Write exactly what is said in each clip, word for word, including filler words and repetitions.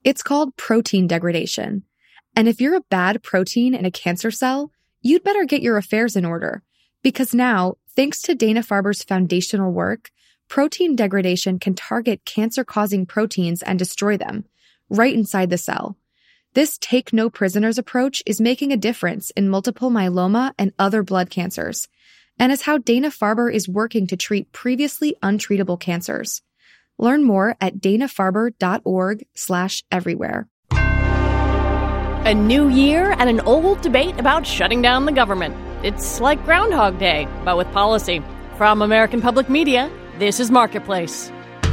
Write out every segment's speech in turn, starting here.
It's called protein degradation. And if you're a bad protein in a cancer cell, you'd better get your affairs in order. Because now, thanks to Dana-Farber's foundational work, protein degradation can target cancer-causing proteins and destroy them, right inside the cell. This take-no-prisoners approach is making a difference in multiple myeloma and other blood cancers, and is how Dana-Farber is working to treat previously untreatable cancers. Learn more at dana-farber.org slash everywhere. A new year and an old debate about shutting down the government. It's like Groundhog Day, but with policy. From American Public Media, this is Marketplace.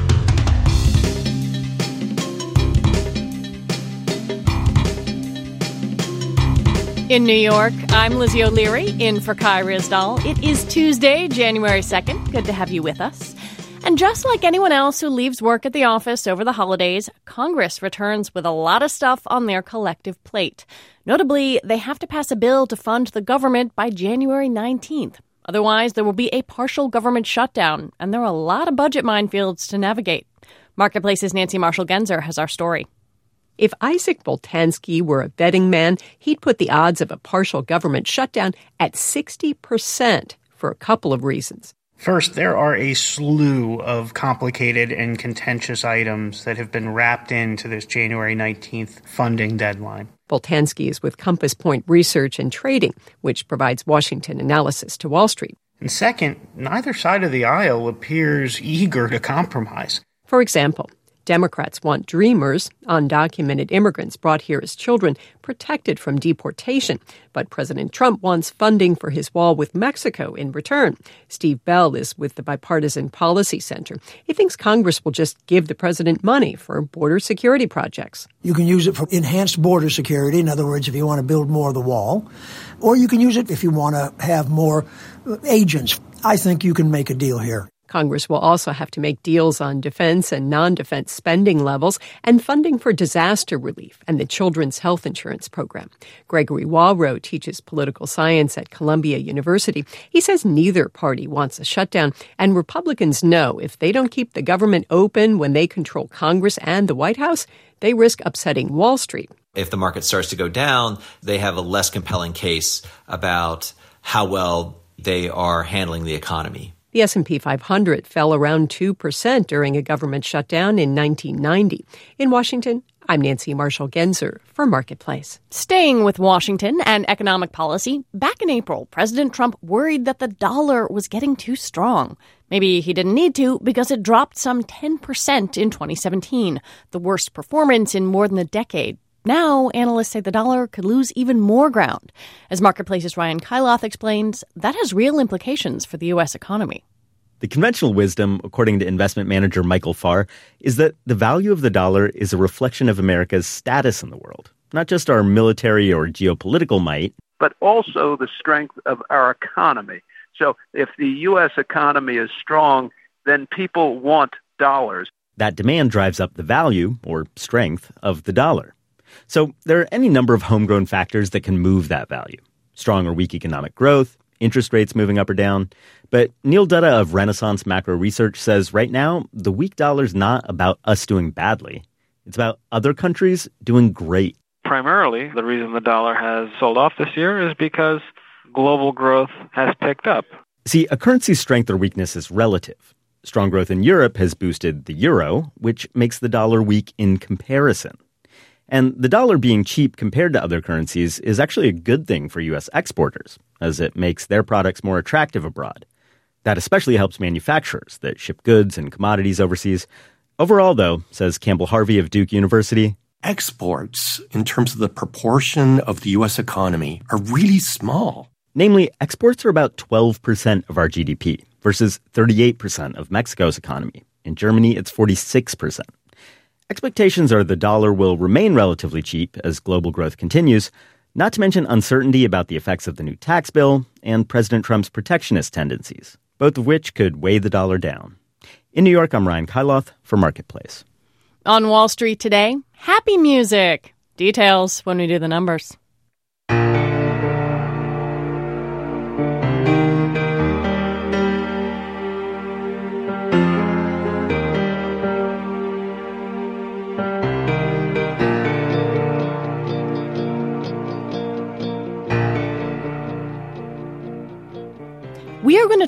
In New York, I'm Lizzie O'Leary, in for Kai Rizdal. It is Tuesday, January second. Good to have you with us. And just like anyone else who leaves work at the office over the holidays, Congress returns with a lot of stuff on their collective plate. Notably, they have to pass a bill to fund the government by January nineteenth. Otherwise, there will be a partial government shutdown, and there are a lot of budget minefields to navigate. Marketplace's Nancy Marshall-Genzer has our story. If Isaac Boltanski were a betting man, he'd put the odds of a partial government shutdown at sixty percent for a couple of reasons. First, there are a slew of complicated and contentious items that have been wrapped into this January nineteenth funding deadline. Boltanski is with Compass Point Research and Trading, which provides Washington analysis to Wall Street. And second, neither side of the aisle appears eager to compromise. For example, Democrats want Dreamers, undocumented immigrants brought here as children, protected from deportation. But President Trump wants funding for his wall with Mexico in return. Steve Bell is with the Bipartisan Policy Center. He thinks Congress will just give the president money for border security projects. You can use it for enhanced border security. In other words, if you want to build more of the wall. Or you can use it if you want to have more agents. I think you can make a deal here. Congress will also have to make deals on defense and non-defense spending levels and funding for disaster relief and the Children's Health Insurance Program. Gregory Walrow teaches political science at Columbia University. He says neither party wants a shutdown, and Republicans know if they don't keep the government open when they control Congress and the White House, they risk upsetting Wall Street. If the market starts to go down, they have a less compelling case about how well they are handling the economy. The S and P five hundred fell around two percent during a government shutdown in nineteen ninety. In Washington, I'm Nancy Marshall-Genzer for Marketplace. Staying with Washington and economic policy, back in April, President Trump worried that the dollar was getting too strong. Maybe he didn't need to because it dropped some ten percent in twenty seventeen, the worst performance in more than a decade. Now, analysts say the dollar could lose even more ground. As Marketplace's Ryan Kailath explains, that has real implications for the U S economy. The conventional wisdom, according to investment manager Michael Farr, is that the value of the dollar is a reflection of America's status in the world, not just our military or geopolitical might, but also the strength of our economy. So if the U S economy is strong, then people want dollars. That demand drives up the value, or strength, of the dollar. So there are any number of homegrown factors that can move that value. Strong or weak economic growth, interest rates moving up or down. But Neil Dutta of Renaissance Macro Research says right now, the weak dollar's not about us doing badly. It's about other countries doing great. Primarily, the reason the dollar has sold off this year is because global growth has picked up. See, a currency's strength or weakness is relative. Strong growth in Europe has boosted the euro, which makes the dollar weak in comparison. And the dollar being cheap compared to other currencies is actually a good thing for U S exporters, as it makes their products more attractive abroad. That especially helps manufacturers that ship goods and commodities overseas. Overall, though, says Campbell Harvey of Duke University, exports, in terms of the proportion of the U S economy, are really small. Namely, exports are about twelve percent of our G D P versus thirty-eight percent of Mexico's economy. In Germany, it's forty-six percent. Expectations are the dollar will remain relatively cheap as global growth continues, not to mention uncertainty about the effects of the new tax bill and President Trump's protectionist tendencies, both of which could weigh the dollar down. In New York, I'm Ryan Kailath for Marketplace. On Wall Street today, happy music. Details when we do the numbers.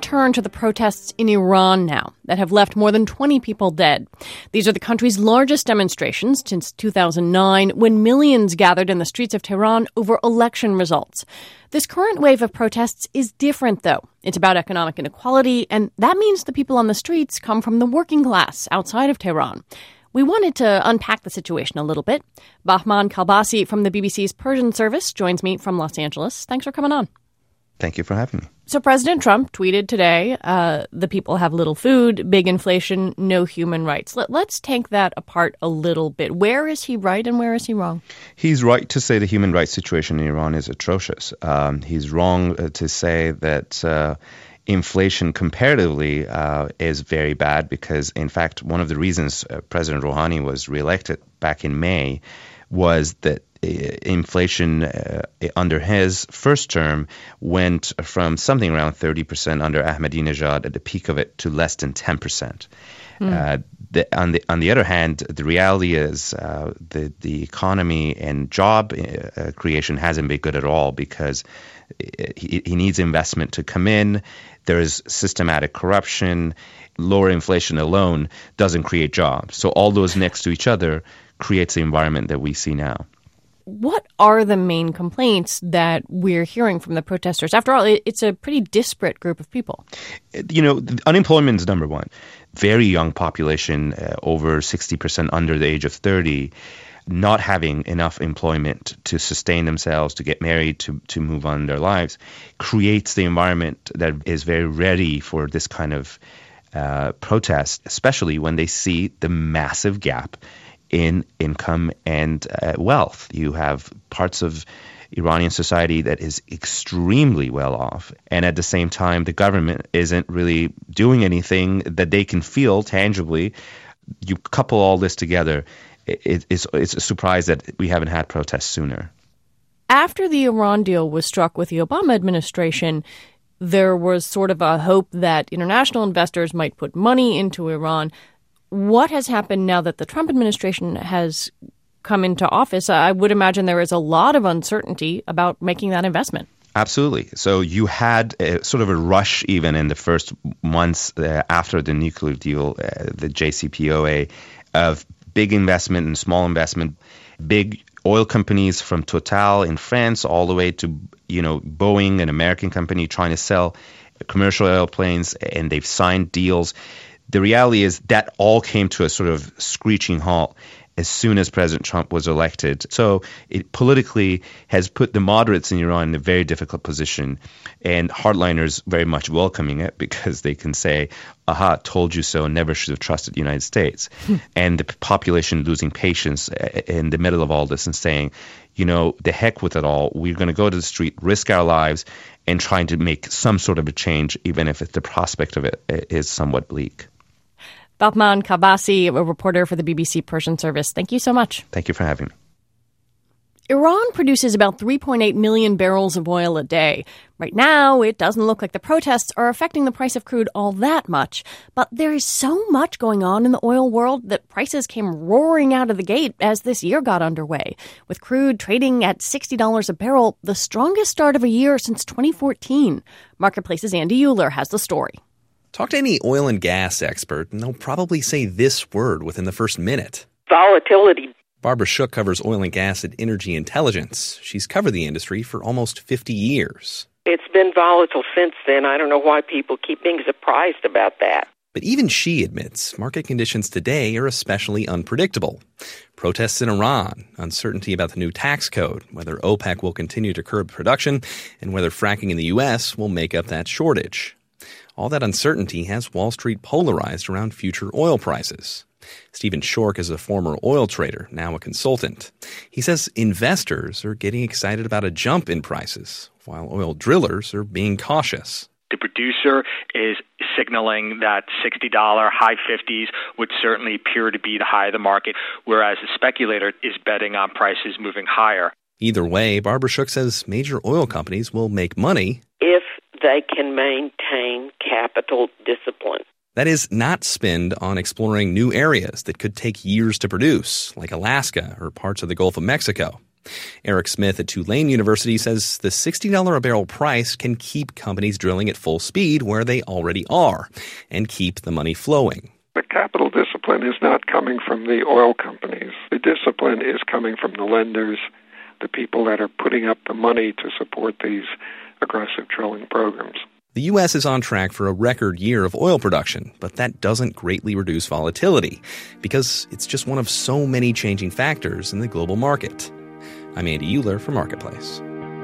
turn to the protests in Iran now that have left more than twenty people dead. These are the country's largest demonstrations since two thousand nine, when millions gathered in the streets of Tehran over election results. This current wave of protests is different, though. It's about economic inequality, and that means the people on the streets come from the working class outside of Tehran. We wanted to unpack the situation a little bit. Bahman Kalbasi from the B B C's Persian service joins me from Los Angeles. Thanks for coming on. Thank you for having me. So President Trump tweeted today, uh, the people have little food, big inflation, no human rights. Let, let's take that apart a little bit. Where is he right and where is he wrong? He's right to say the human rights situation in Iran is atrocious. Um, he's wrong to say that uh, inflation comparatively uh, is very bad because, in fact, one of the reasons uh, President Rouhani was reelected back in May was that inflation uh, under his first term went from something around thirty percent under Ahmadinejad at the peak of it to less than ten percent. Mm. Uh, the, on the on the other hand, the reality is uh, the the economy and job uh, creation hasn't been good at all because he, he needs investment to come in. There is systematic corruption. Lower inflation alone doesn't create jobs. So all those next to each other creates the environment that we see now. What are the main complaints that we're hearing from the protesters? After all, it's a pretty disparate group of people. You know, unemployment is number one. Very young population, uh, over sixty percent under the age of thirty, not having enough employment to sustain themselves, to get married, to, to move on in their lives, creates the environment that is very ready for this kind of uh, protest, especially when they see the massive gap in income and uh, wealth. You have parts of Iranian society that is extremely well off, and at the same time, the government isn't really doing anything that they can feel tangibly. You couple all this together, it, it's, it's a surprise that we haven't had protests sooner. After the Iran deal was struck with the Obama administration, there was sort of a hope that international investors might put money into Iran. What has happened now that the Trump administration has come into office? I would imagine there is a lot of uncertainty about making that investment. Absolutely. So you had a, sort of a rush even in the first months uh, after the nuclear deal, uh, the J C P O A, of big investment and small investment, big oil companies from Total in France all the way to, you know, Boeing, an American company trying to sell commercial airplanes, and they've signed deals. The reality is that all came to a sort of screeching halt as soon as President Trump was elected. So it politically has put the moderates in Iran in a very difficult position, and hardliners very much welcoming it because they can say, aha, told you so, never should have trusted the United States. And the population losing patience in the middle of all this and saying, you know, the heck with it all. We're going to go to the street, risk our lives, and trying to make some sort of a change, even if the prospect of it is somewhat bleak. Bahman Kalbasi, a reporter for the B B C Persian service. Thank you so much. Thank you for having me. Iran produces about three point eight million barrels of oil a day. Right now, it doesn't look like the protests are affecting the price of crude all that much. But there is so much going on in the oil world that prices came roaring out of the gate as this year got underway, with crude trading at sixty dollars a barrel, the strongest start of a year since twenty fourteen. Marketplace's Andy Euler has the story. Talk to any oil and gas expert, and they'll probably say this word within the first minute. Volatility. Barbara Shook covers oil and gas at Energy Intelligence. She's covered the industry for almost fifty years. It's been volatile since then. I don't know why people keep being surprised about that. But even she admits market conditions today are especially unpredictable. Protests in Iran, uncertainty about the new tax code, whether OPEC will continue to curb production, and whether fracking in the U S will make up that shortage. All that uncertainty has Wall Street polarized around future oil prices. Stephen Schork is a former oil trader, now a consultant. He says investors are getting excited about a jump in prices, while oil drillers are being cautious. The producer is signaling that sixty dollars, high fifties would certainly appear to be the high of the market, whereas the speculator is betting on prices moving higher. Either way, Barbara Shook says major oil companies will make money if they can maintain capital discipline. That is, not spend on exploring new areas that could take years to produce, like Alaska or parts of the Gulf of Mexico. Eric Smith at Tulane University says the sixty dollars a barrel price can keep companies drilling at full speed where they already are and keep the money flowing. The capital discipline is not coming from the oil companies. The discipline is coming from the lenders, the people that are putting up the money to support these aggressive drilling programs. The U S is on track for a record year of oil production, but that doesn't greatly reduce volatility because it's just one of so many changing factors in the global market. I'm Andy Euler for Marketplace.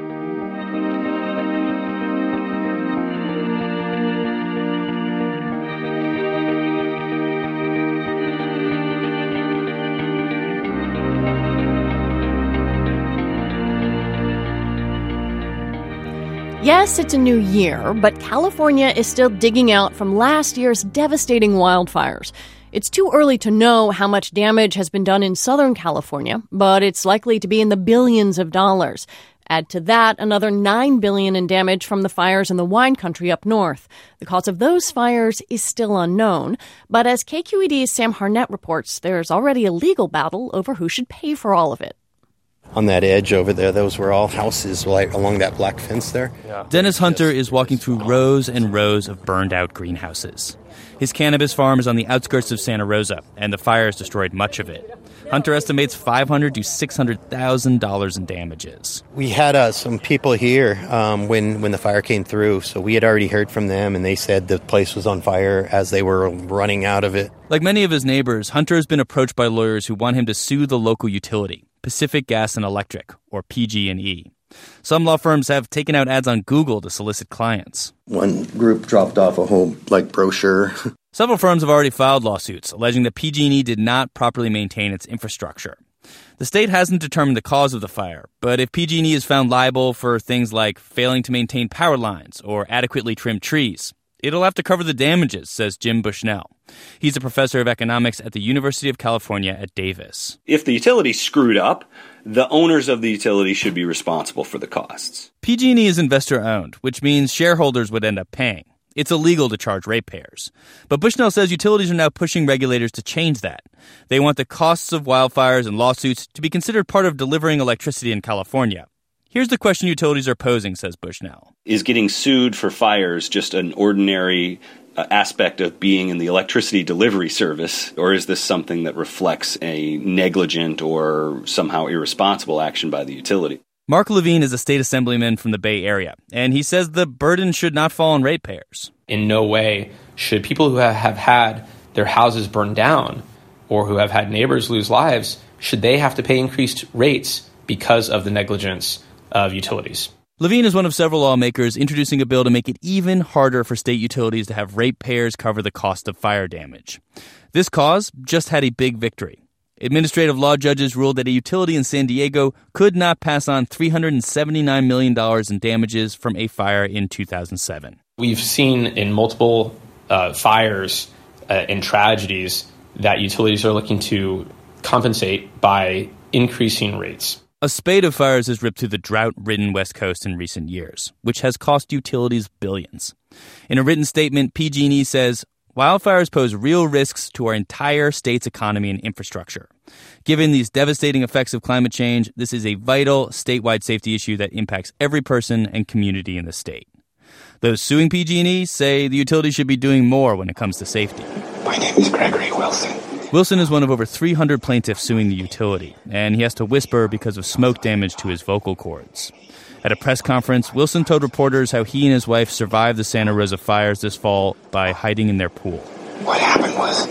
Yes, it's a new year, but California is still digging out from last year's devastating wildfires. It's too early to know how much damage has been done in Southern California, but it's likely to be in the billions of dollars. Add to that another nine billion dollars in damage from the fires in the wine country up north. The cause of those fires is still unknown, but as K Q E D's Sam Harnett reports, there's already a legal battle over who should pay for all of it. On that edge over there, those were all houses like along that black fence there. Yeah. Dennis Hunter is walking through rows and rows of burned-out greenhouses. His cannabis farm is on the outskirts of Santa Rosa, and the fires destroyed much of it. Hunter estimates five hundred thousand to six hundred thousand dollars in damages. We had uh, some people here um, when, when the fire came through, so we had already heard from them, and they said the place was on fire as they were running out of it. Like many of his neighbors, Hunter has been approached by lawyers who want him to sue the local utility, Pacific Gas and Electric, or P G and E. Some law firms have taken out ads on Google to solicit clients. One group dropped off a whole, like, brochure. Several firms have already filed lawsuits, alleging that P G and E did not properly maintain its infrastructure. The state hasn't determined the cause of the fire, but if P G and E is found liable for things like failing to maintain power lines or adequately trim trees, it'll have to cover the damages, says Jim Bushnell. He's a professor of economics at the University of California at Davis. If the utility screwed up, the owners of the utility should be responsible for the costs. P G and E is investor-owned, which means shareholders would end up paying. It's illegal to charge ratepayers. But Bushnell says utilities are now pushing regulators to change that. They want the costs of wildfires and lawsuits to be considered part of delivering electricity in California. Here's the question utilities are posing, says Bushnell. Is getting sued for fires just an ordinary uh, aspect of being in the electricity delivery service, or is this something that reflects a negligent or somehow irresponsible action by the utility? Mark Levine is a state assemblyman from the Bay Area, and he says the burden should not fall on ratepayers. In no way should people who have had their houses burned down or who have had neighbors lose lives, should they have to pay increased rates because of the negligence of utilities. Levine is one of several lawmakers introducing a bill to make it even harder for state utilities to have ratepayers cover the cost of fire damage. This cause just had a big victory. Administrative law judges ruled that a utility in San Diego could not pass on three hundred seventy-nine million dollars in damages from a fire in two thousand seven. We've seen in multiple uh, fires uh, and tragedies that utilities are looking to compensate by increasing rates. A spate of fires has ripped through the drought-ridden West Coast in recent years, which has cost utilities billions. In a written statement, P G and E says, wildfires pose real risks to our entire state's economy and infrastructure. Given these devastating effects of climate change, this is a vital statewide safety issue that impacts every person and community in the state. Those suing P G and E say the utility should be doing more when it comes to safety. My name is Gregory Wilson. Wilson is one of over three hundred plaintiffs suing the utility, and he has to whisper because of smoke damage to his vocal cords. At a press conference, Wilson told reporters how he and his wife survived the Santa Rosa fires this fall by hiding in their pool. What happened was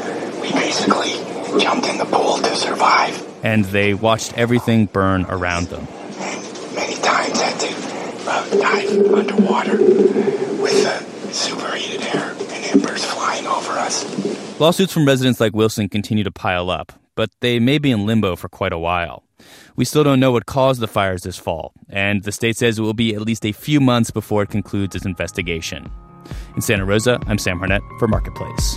we basically jumped in the pool to survive. And they watched everything burn around them. And many times had to uh, dive underwater with the superheated air and embers flying over us. Lawsuits from residents like Wilson continue to pile up, but they may be in limbo for quite a while. We still don't know what caused the fires this fall, and the state says it will be at least a few months before it concludes its investigation. In Santa Rosa, I'm Sam Harnett for Marketplace.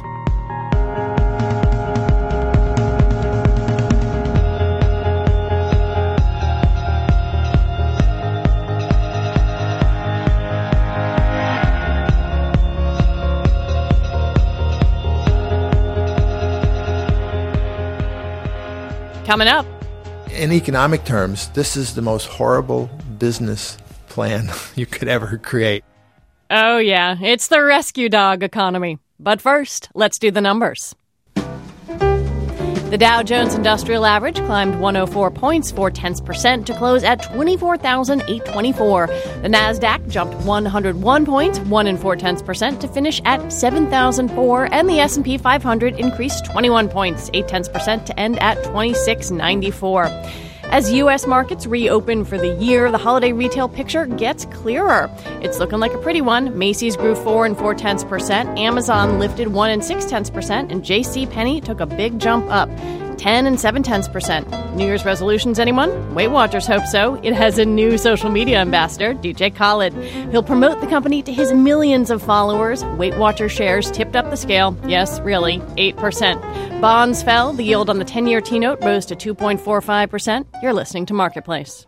Coming up. In economic terms, this is the most horrible business plan you could ever create. Oh, yeah, it's the rescue dog economy. But first, let's do the numbers. The Dow Jones Industrial Average climbed one hundred four points, four tenths percent, to close at twenty-four thousand eight hundred twenty-four. The Nasdaq jumped one hundred one points, one and four tenths percent, to finish at seven thousand four, and the S and P five hundred increased twenty-one points, eight tenths percent, to end at twenty-six ninety-four. As U S markets reopen for the year, the holiday retail picture gets clearer. It's looking like a pretty one. Macy's grew four and four tenths percent, Amazon lifted one and six tenths percent, and J C Penney took a big jump up, ten and seven tenths percent. New Year's resolutions, anyone? Weight Watchers hope so. It has a new social media ambassador, D J Khaled. He'll promote the company to his millions of followers. Weight Watchers shares tipped up the scale. Yes, really, eight percent. Bonds fell. The yield on the ten-year T-note rose to two point four five percent. You're listening to Marketplace.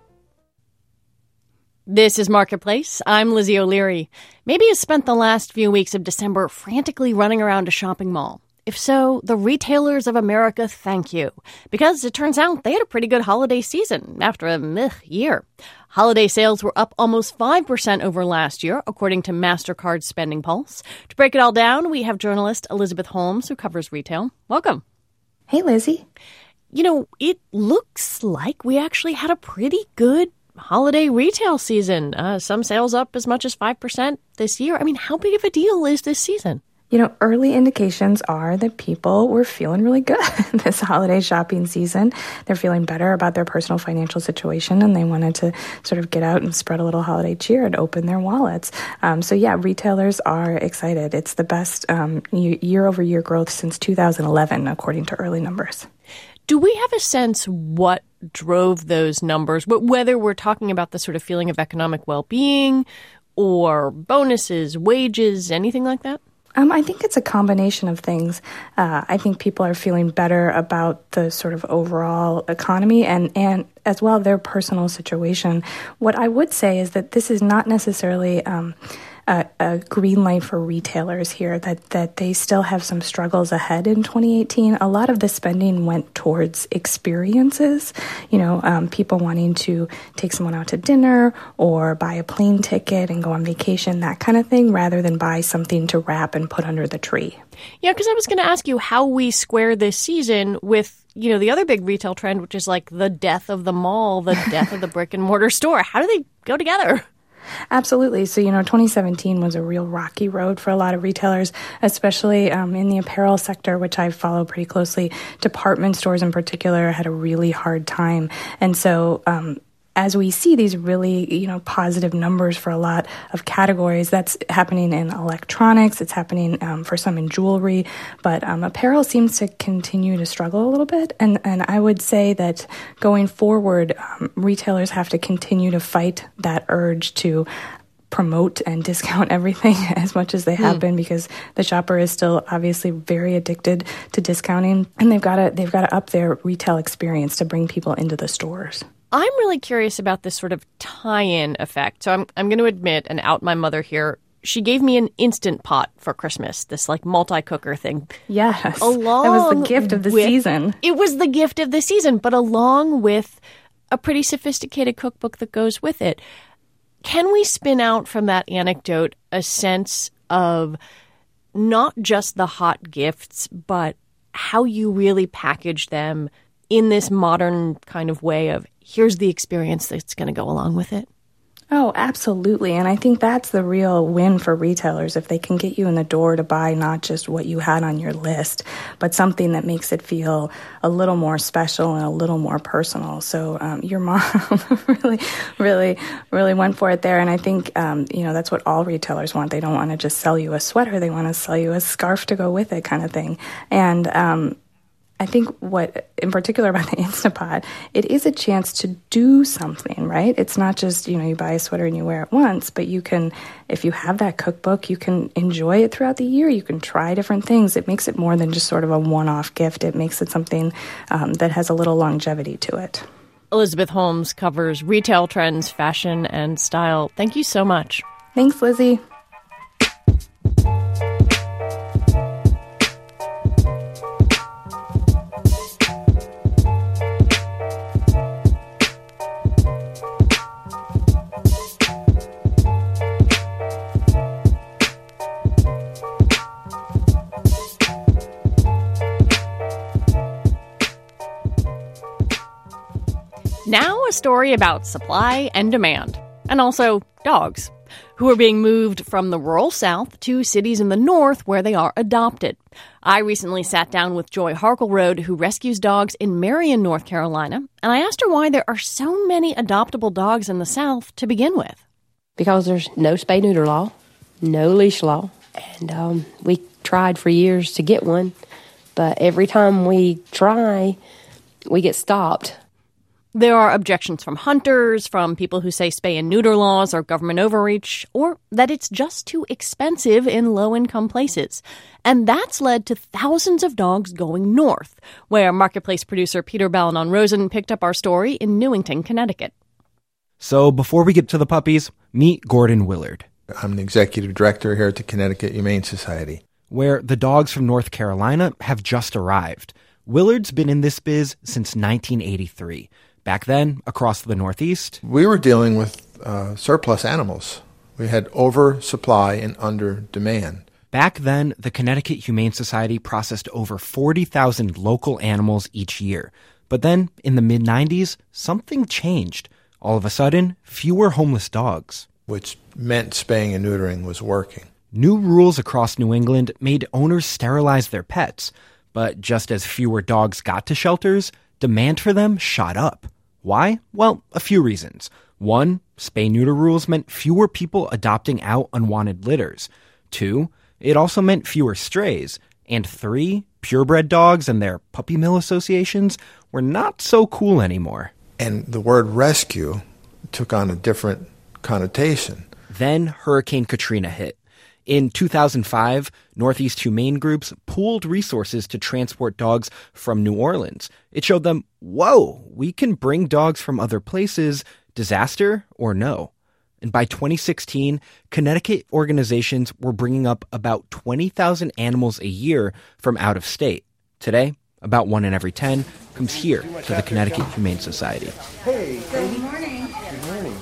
This is Marketplace. I'm Lizzie O'Leary. Maybe you spent the last few weeks of December frantically running around a shopping mall. If so, the retailers of America thank you, because it turns out they had a pretty good holiday season after a meh year. Holiday sales were up almost five percent over last year, according to MasterCard's Spending Pulse. To break it all down, we have journalist Elizabeth Holmes, who covers retail. Welcome. Hey, Lizzie. You know, it looks like we actually had a pretty good holiday retail season. Uh, some sales up as much as five percent this year. I mean, how big of a deal is this season? You know, early indications are that people were feeling really good this holiday shopping season. They're feeling better about their personal financial situation, and they wanted to sort of get out and spread a little holiday cheer and open their wallets. Um, so, yeah, retailers are excited. It's the best um, year-over-year growth since two thousand eleven, according to early numbers. Do we have a sense what drove those numbers, whether we're talking about the sort of feeling of economic well-being or bonuses, wages, anything like that? Um, I think it's a combination of things. Uh, I think people are feeling better about the sort of overall economy and, and as well their personal situation. What I would say is that this is not necessarily um, a, a green light for retailers here, that, that they still have some struggles ahead in twenty eighteen. A lot of the spending went towards experiences, you know, um, people wanting to take someone out to dinner or buy a plane ticket and go on vacation, that kind of thing, rather than buy something to wrap and put under the tree. Yeah, because I was going to ask you how we square this season with, you know, the other big retail trend, which is like the death of the mall, the death of the brick and mortar store. How do they go together? Absolutely. So, you know, twenty seventeen was a real rocky road for a lot of retailers, especially um, in the apparel sector, which I follow pretty closely. Department stores in particular had a really hard time. And so um, as we see these really, you know, positive numbers for a lot of categories, that's happening in electronics, it's happening um, for some in jewelry, but um, apparel seems to continue to struggle a little bit. And, and I would say that going forward, um, retailers have to continue to fight that urge to promote and discount everything as much as they have mm. been, because the shopper is still obviously very addicted to discounting, and they've got to they've got to up their retail experience to bring people into the stores. I'm really curious about this sort of tie-in effect. So I'm I'm going to admit and out my mother here. She gave me an Instant Pot for Christmas, this like multi-cooker thing. Yes, along that was the gift of the with, season. It was the gift of the season, but along with a pretty sophisticated cookbook that goes with it. Can we spin out from that anecdote a sense of not just the hot gifts, but how you really package them in this modern kind of way of here's the experience that's going to go along with it? Oh, absolutely. And I think that's the real win for retailers, if they can get you in the door to buy not just what you had on your list, but something that makes it feel a little more special and a little more personal. So um, your mom really, really, really went for it there. And I think, um, you know, that's what all retailers want. They don't want to just sell you a sweater. They want to sell you a scarf to go with it, kind of thing. And um I think what, in particular about the Instant Pot, it is a chance to do something, right? It's not just, you know, you buy a sweater and you wear it once, but you can, if you have that cookbook, you can enjoy it throughout the year. You can try different things. It makes it more than just sort of a one-off gift. It makes it something um, that has a little longevity to it. Elizabeth Holmes covers retail trends, fashion, and style. Thank you so much. Thanks, Lizzie. Now a story about supply and demand, and also dogs, who are being moved from the rural South to cities in the North where they are adopted. I recently sat down with Joy Harkleroad, who rescues dogs in Marion, North Carolina, and I asked her why there are so many adoptable dogs in the South to begin with. Because there's no spay-neuter law, no leash law, and um, we tried for years to get one, but every time we try, we get stopped. There are objections from hunters, from people who say spay and neuter laws are government overreach, or that it's just too expensive in low-income places. And that's led to thousands of dogs going north, where Marketplace producer Peter Balonon-Rosen picked up our story in Newington, Connecticut. So before we get to the puppies, meet Gordon Willard. I'm the executive director here at the Connecticut Humane Society, where the dogs from North Carolina have just arrived. Willard's been in this biz since nineteen eighty-three. Back then, across the Northeast, we were dealing with uh, surplus animals. We had oversupply and under demand. Back then, the Connecticut Humane Society processed over forty thousand local animals each year. But then, in the mid nineties, something changed. All of a sudden, fewer homeless dogs. Which meant spaying and neutering was working. New rules across New England made owners sterilize their pets. But just as fewer dogs got to shelters, demand for them shot up. Why? Well, a few reasons. One, spay-neuter rules meant fewer people adopting out unwanted litters. Two, it also meant fewer strays. And three, purebred dogs and their puppy mill associations were not so cool anymore. And the word rescue took on a different connotation. Then Hurricane Katrina hit. In two thousand five, Northeast Humane Groups pooled resources to transport dogs from New Orleans. It showed them, whoa, we can bring dogs from other places, disaster or no. And by twenty sixteen, Connecticut organizations were bringing up about twenty thousand animals a year from out of state. Today, about one in every ten comes here to the Connecticut Humane Society. Hey, good morning. Good morning.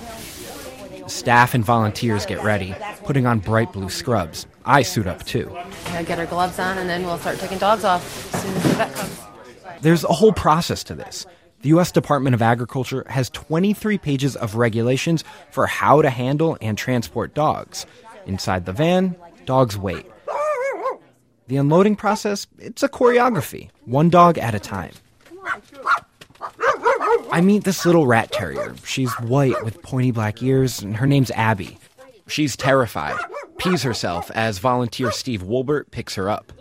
Staff and volunteers get ready, putting on bright blue scrubs. I suit up too. I'll get our gloves on and then we'll start taking dogs off as soon as the vet comes. There's a whole process to this. The U S Department of Agriculture has twenty-three pages of regulations for how to handle and transport dogs. Inside the van, dogs wait. The unloading process, it's a choreography, one dog at a time. I meet this little rat terrier. She's white with pointy black ears, and her name's Abby. She's terrified, pees herself as volunteer Steve Wolbert picks her up.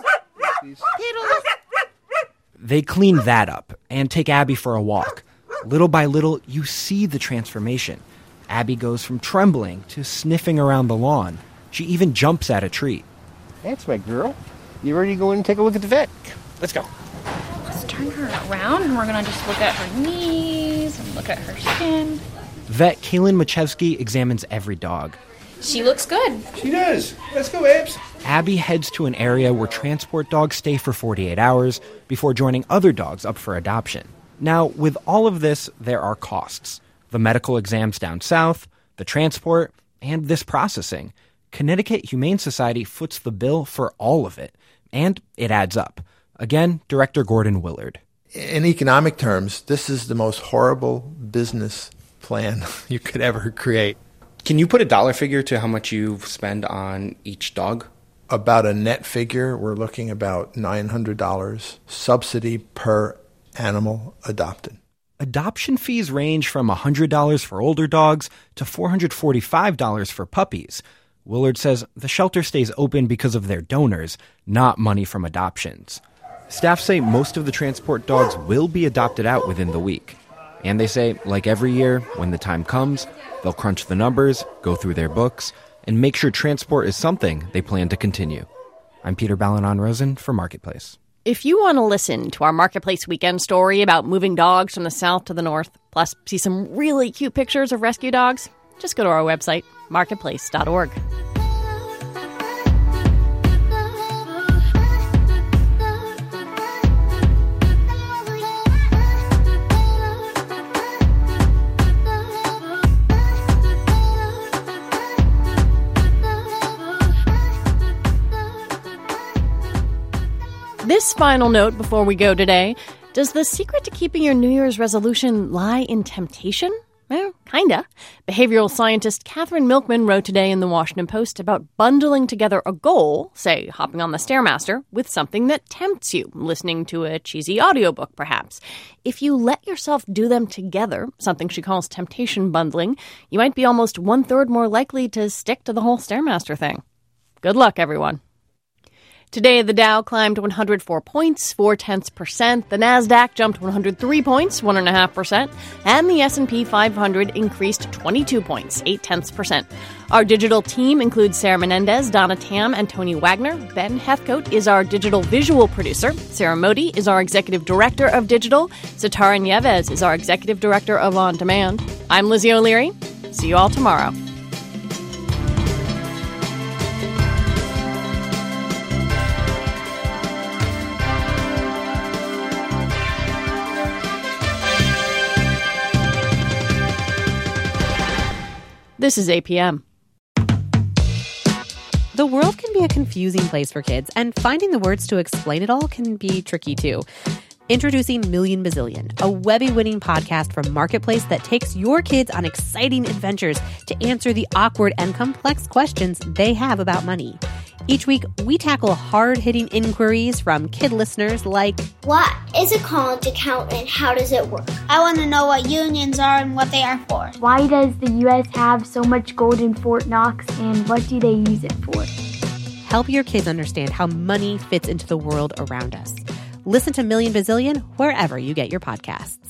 They clean that up and take Abby for a walk. Little by little, you see the transformation. Abby goes from trembling to sniffing around the lawn. She even jumps at a tree. That's my girl. You ready to go in and take a look at the vet? Let's go. Let's turn her around and we're going to just look at her knees and look at her skin. Vet Kaylin Machewski examines every dog. She looks good. She does. Let's go, Abs. Abby heads to an area where transport dogs stay for forty-eight hours before joining other dogs up for adoption. Now, with all of this, there are costs. The medical exams down south, the transport, and this processing. Connecticut Humane Society foots the bill for all of it, and it adds up. Again, Director Gordon Willard. In economic terms, this is the most horrible business plan you could ever create. Can you put a dollar figure to how much you spend on each dog? About a net figure, we're looking about nine hundred dollars subsidy per animal adopted. Adoption fees range from one hundred dollars for older dogs to four hundred forty-five dollars for puppies. Willard says the shelter stays open because of their donors, not money from adoptions. Staff say most of the transport dogs will be adopted out within the week. And they say, like every year, when the time comes, they'll crunch the numbers, go through their books, and make sure transport is something they plan to continue. I'm Peter Balonon-Rosen for Marketplace. If you want to listen to our Marketplace weekend story about moving dogs from the south to the north, plus see some really cute pictures of rescue dogs, just go to our website, marketplace dot org. This final note before we go today. Does the secret to keeping your New Year's resolution lie in temptation? Well, kinda. Behavioral scientist Catherine Milkman wrote today in the Washington Post about bundling together a goal, say hopping on the Stairmaster, with something that tempts you, listening to a cheesy audiobook perhaps. If you let yourself do them together, something she calls temptation bundling, you might be almost one-third more likely to stick to the whole Stairmaster thing. Good luck, everyone. Today, the Dow climbed one hundred four points, four-tenths percent. The Nasdaq jumped one hundred three points, one point five percent. And the S and P five hundred increased twenty-two points, eight-tenths percent. Our digital team includes Sarah Menendez, Donna Tam, and Tony Wagner. Ben Heathcote is our digital visual producer. Sarah Modi is our executive director of digital. Satara Nieves is our executive director of On Demand. I'm Lizzie O'Leary. See you all tomorrow. This is A P M. The world can be a confusing place for kids, and finding the words to explain it all can be tricky too. Introducing Million Bazillion, a Webby-winning podcast from Marketplace that takes your kids on exciting adventures to answer the awkward and complex questions they have about money. Each week, we tackle hard-hitting inquiries from kid listeners like, what is a college account and how does it work? I want to know what unions are and what they are for. Why does the U S have so much gold in Fort Knox and what do they use it for? Help your kids understand how money fits into the world around us. Listen to Million Bazillion wherever you get your podcasts.